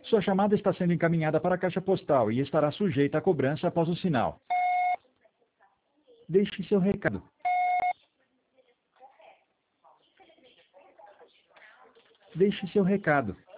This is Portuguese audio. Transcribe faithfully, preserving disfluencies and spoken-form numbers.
Sua chamada está sendo encaminhada para a caixa postal e estará sujeita a cobrança após o sinal. Deixe seu recado. Deixe seu recado.